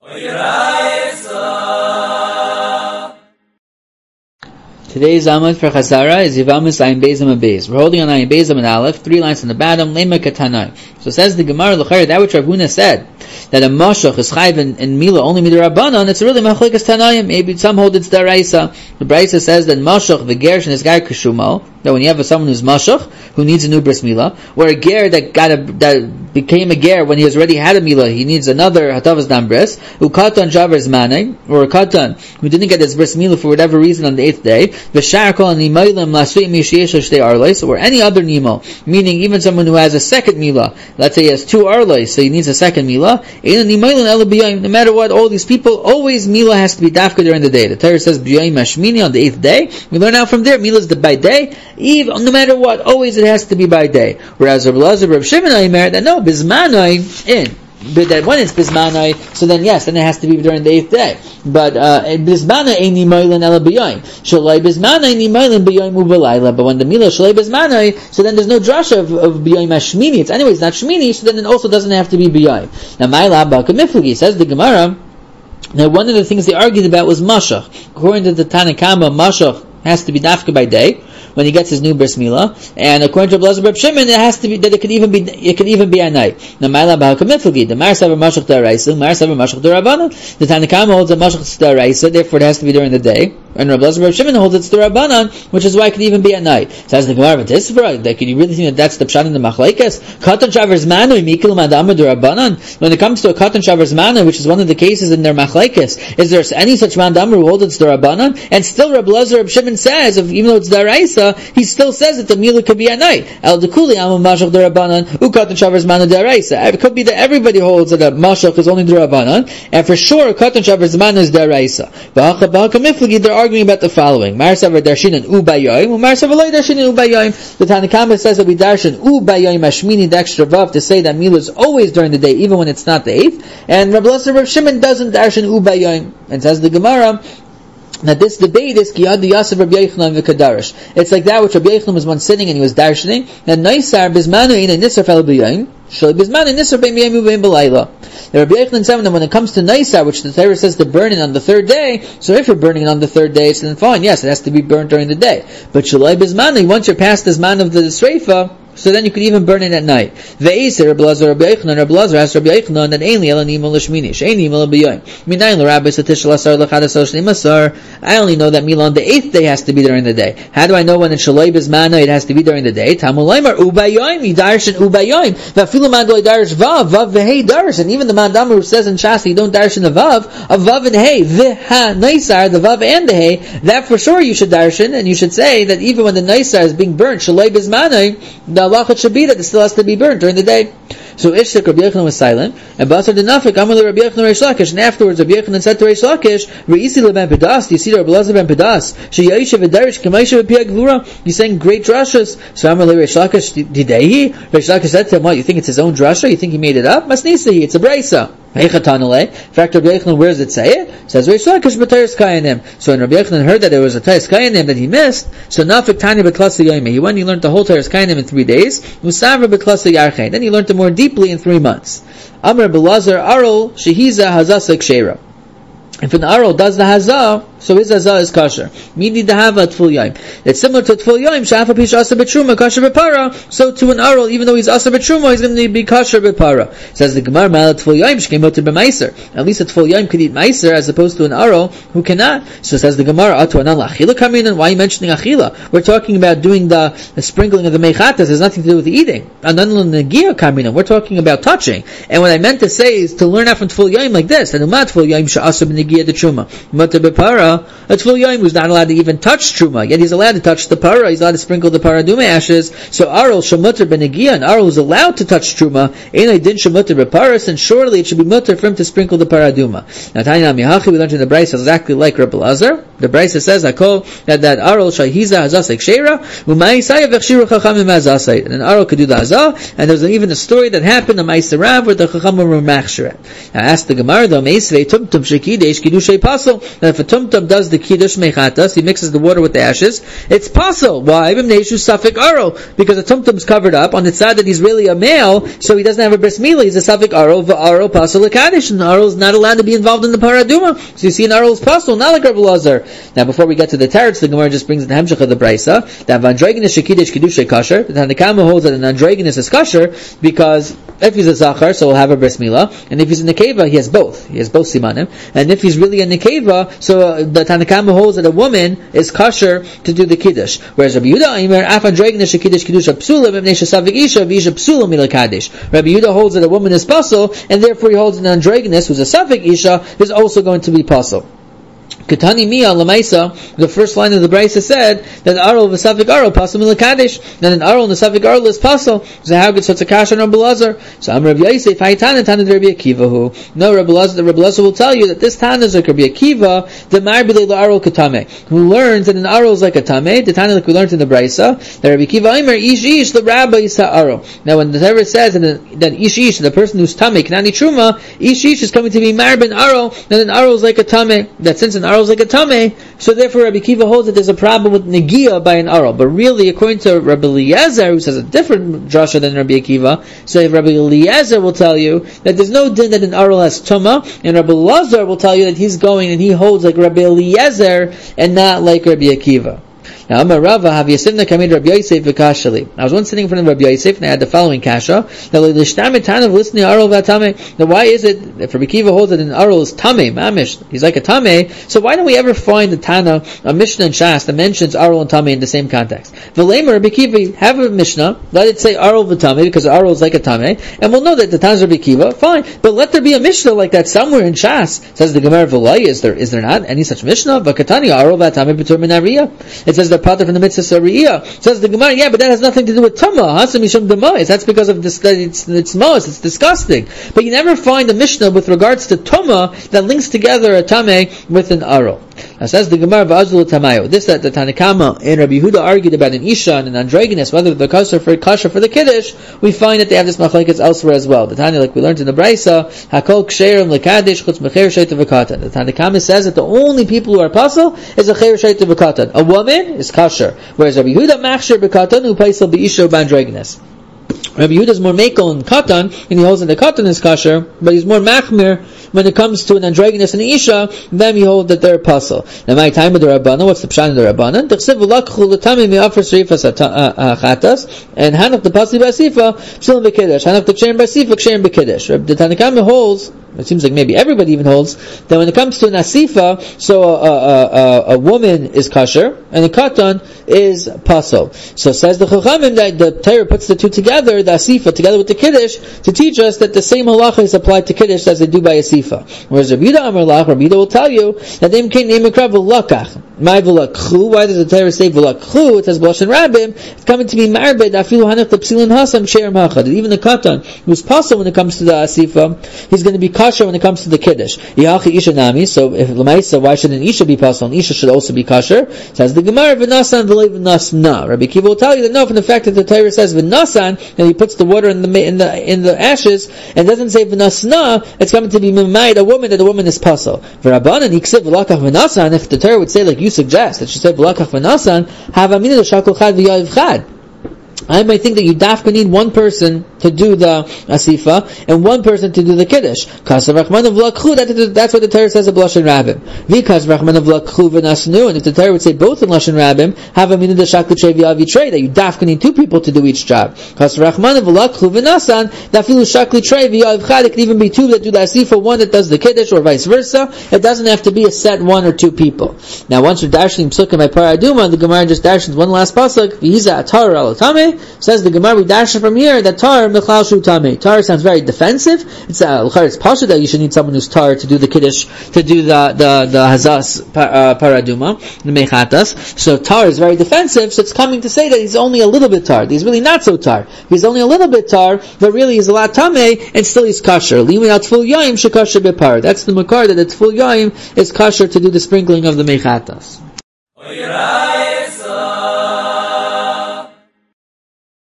Today's Amud for Chazara is Yivamis Ayin Bezim Abayz. We're holding on Ayin Bezim and Aleph, 3 lines on the bottom, Lema Katanai. So says the Gemara L'chayr, that which Rav Huna said, that a Mashach is Chayv in Mila only Midrabanan, it's really Machlikas Tanayim. Maybe some hold it's Daraisa. The Braisa says that Mashach, the Gershon is Gai Kishumal, that when you have someone who's Mashach, who needs a new Bris Mila, or a Ger that became a Ger when he has already had a Mila, he needs another Hatavas Dam Bris, who Katan Javar's Manay, or a Katan who didn't get his Bris Mila for whatever reason on the 8th day, or any other Nimo, meaning even someone who has a second Mila, let's say he has 2 Arlois, so he needs a second Mila, no matter what, all these people, always Mila has to be Dafka during the day. The Torah says B'yoyim Hashmini on the 8th day. We learn out from there, Mila is by day, even, no matter what, always it has to be by day. Whereas Rav Elazar, Rav Shimon, that no, Bismanai, in. But that when it's Bismanai, so then yes, then it has to be during the 8th day. But Bismanai ain't Nimailin Ela B'yoyim. Shalai Bismanai Nimailin B'yoyim U'Balayla. But when the Mila Shalai Bismanai, so then there's no drasha of B'yoyim Hashmini. It's anyways not Shmini, so then it also doesn't have to be B'yoyim. Now Ma'ila Baka Miflugi, says the Gemara. Now one of the things they argued about was Mashach. According to the Tanakama, Mashach has to be Dafka by day when he gets his new bris milah, and according to Blazer Reb Shimon, it has to be that it could even be at night. Now, Ma'ila B'Hakamiflugi, the Mar Savar Mashach D'Araisa, Mar Savar Mashach D'Rabbanan. The Tanakama holds a Mashach D'Araisa, therefore it has to be during the day. And Blazer Reb Shimon holds it's D'Rabbanan, which is why it could even be at night. Says the Gemara, V'Tisvara, that could you really think that that's the pshat in the Machlekes? Katan Shavar's Manu, Mikil Madama D'Rabbanan. When it comes to a Katan Shavar's Manu, which is one of the cases in their Machlekes, is there any such Madama who holds it's D'Rabbanan? And still Blazer Reb Shimon says, even though it's D'Araisa, he still says that the Mila could be at night. El Dekuli Amu Mashach D'Rabbanan, Ukatan Shavar's Manu D'Araisa. It could be that everybody holds that a Mashach is only D'Rabbanan, and for sure Katan Shavar's Manu is D'Araisa. B'Hakamiflugi, they're arguing about the following. Mar Savar Darshin and Ubayayim, Mar Savar Loi Darshin and Ubayayim. The Tanakama says that we Darshan Ubayayim Hashmini D'Extra Vav to say that Mila is always during the day, even when it's not the 8th. And Rabbi Elazar Reb Shimon doesn't Darshan Ubayayim. And says the Gemara, that this debate is Kiyad Yasef Rabbi Yochanan v'Kadarish. It's like that which Rabbi Yochanan was once sitting and he was darshaning. And Naisar Bismanu in a Nisar Fel B'Yayim. Shal Bismanu Nisar B'Yayim U'B'Yayim B'Layla. The Rabbi Yochanan said that when it comes to Naisar, which the Torah says to burn it on the 3rd day, so if you're burning it on the 3rd day, then fine, yes, it has to be burnt during the day. But Shalai Bismanu, once you're past this man of the Sreifa, so then you could even burn it at night. Ve'eser Rabbi Elazar Rabbi Yochanan, Rabbi Elazar asked Rabbi Yochanan that ainli ela nima l'shmini, she'ein nima l'b'yoyim. Minayin l'rabbi satish l'asar l'chadasar shnei masar. I only know that mila on the 8th day has to be during the day. How do I know when it's shaloi b'zmana it has to be during the day? Tamu laimar ubayoyim, yidarshin ubayoyim. Va'filu man do yidarish vav v'hei darish. And even the mandamar who says in Shas you don't darshin a vav and hey, v'ha naisar, the vav and the hey, that for sure you should darshin, and you should say that even when the naisar is being burnt, shaloi b'zmana, the Allah should be that it still has to be burnt during the day. So Ishtik Rabbi Yochanan was silent, and Basar Denafik Amal Rabbi Yochanan Reish Lakish, and afterwards Rabbi Yochanan said to Reish Lakish, Re'isi leben pedas, you see Rabbi Elazar ben pedas, She'yayisha v'darish k'maisha v'piyah glura, he's saying great drashas. So Amal Reish Lakish, didehi? Reish Lakish said to him, what, you think it's his own drasha? You think he made it up? Masnisahi, it's a brisa. In fact, Rabbi Yochanan, where does it say it? It says Reish Lakish b'tayis kayanim. So when Rabbi Yochanan heard that there was a tayis kayanim that he missed, so Nafik Tanya b'klasa yoyme, he went and he learned the whole tayis kayanim in 3 days, Musavra b'klasa yarchein, then he learned it more deeply in 3 months. Amr Belazar Arol Shehiza Hazasa Kshera. If an Arol does the Hazah, so his Hazah is kosher. Midi Dahava Tful Yaim. It's similar to Tful Yaim, Shafa Pish Asa B'Truma, kosher B'Para. So to an Arol, even though he's Asa B'Truma, he's going to be kosher B'Para. Says the Gemara, Ma'ala Tful Yaim, Shkem Yoter B'Maiser. At least a Tful Yaim could eat Maiser, as opposed to an Arol who cannot. So says the Gemara, Atu Anan L'Achila Kaminan, why are you mentioning Achila? We're talking about doing the sprinkling of the Mechatas, it has nothing to do with eating. Anan L'Negia Kaminan, we're talking about touching. And what I meant to say is to learn out from Tful Yaim like this, and Umat Tful Yaim Sha'asa B'Negia the Truma. Mutter B'Para, a Tful Yaim who's not allowed to even touch Truma, yet he's allowed to touch the Para, he's allowed to sprinkle the Paraduma ashes. So Arul Shamutter B'Negia, and Arul is allowed to touch Truma, in a din Shamutter B'Paras, and surely it should be mutter for him to sprinkle the Paraduma. Now Tanya Mihachi, we learned in the Brisa exactly like Rabbi Elazar. The Brisa says, I call that Arul Shahiza Hazasek Shera, Umaisaya Vechshiru Chachamim Hazasai. And an Arul could do the Hazah, and there's even a story that happened in Ma'aser Rav where the Chachamim were machshiret. Now ask the Gemara, though, Meisvei Tumtum Shekidesh Kidushei Pasel, that if a Tumtum tumtum does the kiddush mechatas, he mixes the water with the ashes, it's possible. Why? Safik aro, because the tumtum is covered up on the side that he's really a male, so he doesn't have a bris milah. He's a safik aro, v'aro pasal l'kadish, and the aro is not allowed to be involved in the paraduma. So you see, an aro is possible, not like Rabbi Lazar. Now, before we get to the teretz, the Gemara just brings the hemshech of the brisa that androgynous shekidish kedushay kasher. The Tanakama holds that an androgynous is kasher because if he's a zachar, so he'll have a bris milah, and if he's a nekeva, he has both. He has both simanim. And if he's really a nekeva, so the Tanakama holds that a woman is kasher to do the kiddush. Whereas Rabbi Yehuda Aimer, af androgynous shekidish kedusha psula v'mnei shesavik isha v'isha psula milakadesh. Rabbi Yehuda holds that a woman is pasul, and therefore he holds an androgynous who's a safik isha is also going to be pasul. Ketani Mia Lamaisa, the first line of the Brisa said that Arul v'Safik Arul Pasal Milakadesh, that an Arul and the Safik Arul is Pasal. So how good such a kash on Rabbi Lazar? So I'm Rabbi Yosef, Haytan Tana Rabbi Akiva who. No, Rabbi Lazar will tell you that this Tana is like Rabbi Akiva, the Marbile Arul Katame, who learns that an Arul is like a Tame, the Tana like we learned in the Brisa, that Rabbi Akiva Aimer, Ish the Rabbi Isa Arul. Now when the Torah says that Ish, the person who's Tame, Knani Truma, Ish is coming to be Marbin Arul, that an Arul is like a Tame, that since an Arul is like a Tame, so therefore Rabbi Akiva holds that there's a problem with Negia by an Arul. But really, according to Rabbi Eliezer, who says a different drasha than Rabbi Akiva, so Rabbi Eliezer will tell you that there's no din that an Arul has Tuma, and Rabbi Lazar will tell you that he's going and he holds like Rabbi Eliezer and not like Rabbi Akiva. Now, Amar Rava, have Yasimna Kamid Rabbi Yosef v'Kashali. I was once sitting in front of Rabbi Yosef, and I had the following kasha. Now, why is it, if Rabbi Akiva holds that an Arul is Tameh, Mamish, he's like a Tameh, so why don't we ever find a Tana, a Mishnah and Shas that mentions Arul and Tameh in the same context? V'leimer, Rabbi Akiva, have a Mishnah, let it say Arul v'Tameh, because Arul is like a Tameh, and we'll know that the Tana's Rabbi Akiva, fine, but let there be a Mishnah like that somewhere in Shas. Says the Gemara V'lai, is there not any such Mishnah? V'katani, Arul v'Tameh b'tur min Ariyah. It says the Pater from the mitzvah Sariyah. Says the Gemara, yeah, but that has nothing to do with Tama. Hasam Mishum Demois. That's because of this, it's Mois, it's disgusting. But you never find a Mishnah with regards to Tama that links together a Tameh with an Arul. Now says the Gemara V'azul Tamayo. This that the Tanakama and Rabbi Yehuda argued about an Isha and an androgynous, whether the kasher for the Kiddush, we find that they have this machlekes elsewhere as well. The Tanya, like we learned in the Brisa, Hakol Ksherim Lekadesh Chutz Mecher Shaita V'Katan. The Tanakama says that the only people who are pasul is a Cher Shaita V'Katan. A woman is kasher, whereas Rabbi Yehuda Machsher B'Katan who paisel B'Isha B'Androgynous. Rabbi Yehuda is more mekel in katan, and he holds that the katan is kasher, but he's more machmir when it comes to an androgynous and isha. Then he holds that they're pasul. Now, my time of the Rabbanan, what's the pshan of the Rabbanan? T'chsev v'lakchu l'tamim mi'afar srifas chatas, and hanaf the pasli b'asifa psulim b'kiddush, hanaf the ksherim b'asifa ksherim b'kiddush. The Tanakama holds, it seems like maybe everybody even holds, that when it comes to an asifa, so a woman is kasher and a katan is pasul. So says the Chachamim that the Torah puts the two together, the asifa together with the kiddush, to teach us that the same halacha is applied to kiddush as they do by asifa. Whereas Rabbi Yehuda Amar Lach, Rabbi Yehuda will tell you that they came name mikra v'lakach. My v'lakchu. Why does the Torah say v'lakchu? It says b'lashon rabim. It's coming to be marbed afilu hanach the psilin hasam she'er machad. Even the katan who's pasul when it comes to the asifa, he's going to be kasher when it comes to the kiddush. Yachi isha nami. So if l'maisa, why should an isha be pasul? An isha should also be kasher. Says the Gemara v'nasan v'lei v'nasna. Rabbi Akiva will tell you that no, from the fact that the Torah says v'nasan, and he puts the water in the ashes, and doesn't say v'nasna, it's coming to be mimayit a woman, that the woman is pasul. V'rabbanan yiksiv v'lakach v'nasan. If the Torah would say like you suggest, that she said v'lakach v'nasan, have amina l'shakol chad v'yayiv chad. I might think that you dafka need one person to do the asifa and one person to do the kiddush. That's what the Torah says of lashon rabim. Because Rachman of lakhu v'nasnu, and if the Torah would say both in lashon rabim, have a minute the shakli trei v'yavi that you dafka need two people to do each job. Because Rachman of lakhu v'nasan, dafilu shakli trei v'yav chad. It could even be two that do the asifa, one that does the kiddush, or vice versa. It doesn't have to be a set one or two people. Now, once you're dashing psukim by paraduma, the Gemara just dashes one last pasuk. V'hiza atar al tameh. Says the Gemara, we dash from here that tar mechlal shu tameh. Tar sounds very defensive. It's pasha that you should need someone who's tar to do the kiddush, to do the hazas paraduma, the mechatas. So tar is very defensive. So it's coming to say that he's only a little bit tar. He's really not so tar. He's only a little bit tar, but really he's a lot tameh, and still he's kasher. Limin al tful yaim shekasher bepar. That's the makar that the tful yaim is kasher to do the sprinkling of the mechatas.